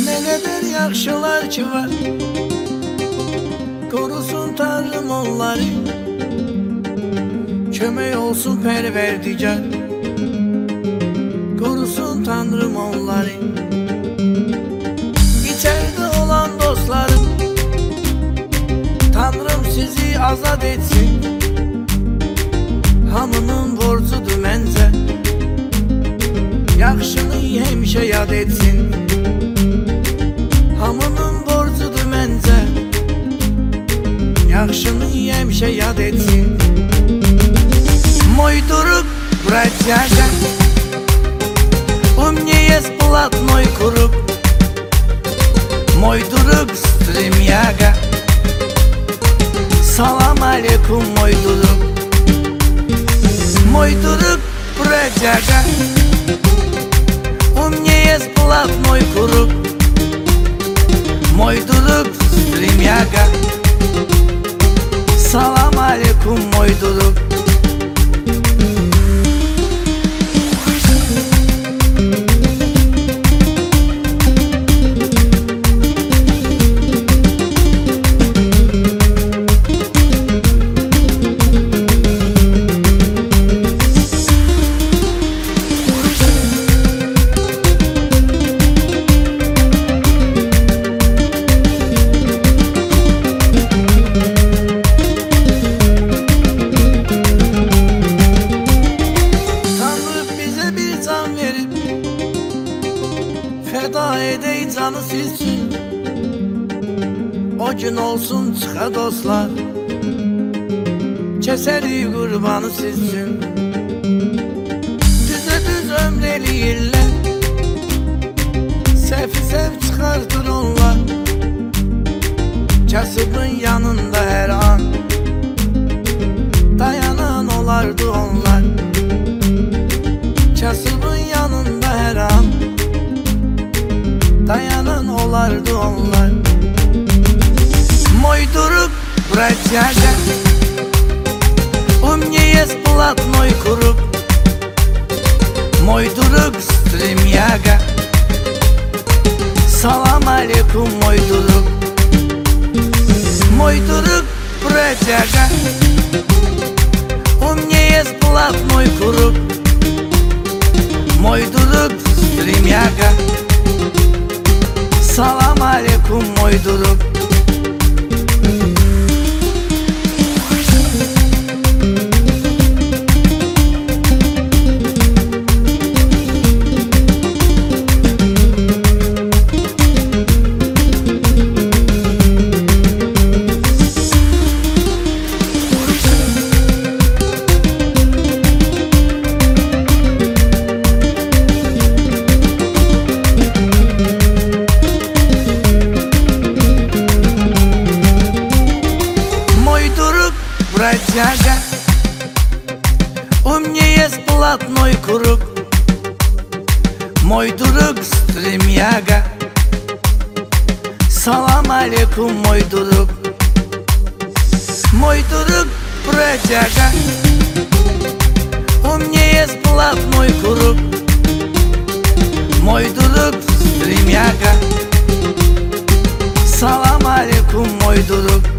Ne qədər yaxşılar ki var, korusun Tanrım onları. Kömək olsun Pərverdigar, korusun Tanrım onları. İçeride olan dostlarım, Tanrım sizi azad etsin. Hamının borcudur məncə, yaxşını həmişə yad etsin. Hamının borcudur məncə, yaxşını həmişə yad etsin. Мой друг, бродяга, у меня есть блатной круг. Мой друг стремяга, салам алейкум, мой друг. Мой друг бродяга, у меня есть блатной круг. Мой друг стремяга, салам алейкум, мой друг. Feda edey canı sizsin, o gün olsun çıxa dostlar, keseri qurbanı sizsin. Düzə düz ömr eləyirlər, səhv çıxardır onlar. Kasıbın yanında hər an dayanan olardı onlar. Kasıbın yanında hər an dayanan olardı onlar. Мой друг бродяга, у меня есть блатной круг. Мой друг стремяга, салам алейкум, мой друг. Мой друг бродяга, у меня есть блатной круг. Мой друг стремяга, салам алейкум, мой друг. Бродяга, у меня есть блатной круг. Мой друг стремяга, салам алейкум, мой друг. Мой друг бродяга, у меня есть блатной круг. Мой друг стремяга, салам алейкум, мой друг.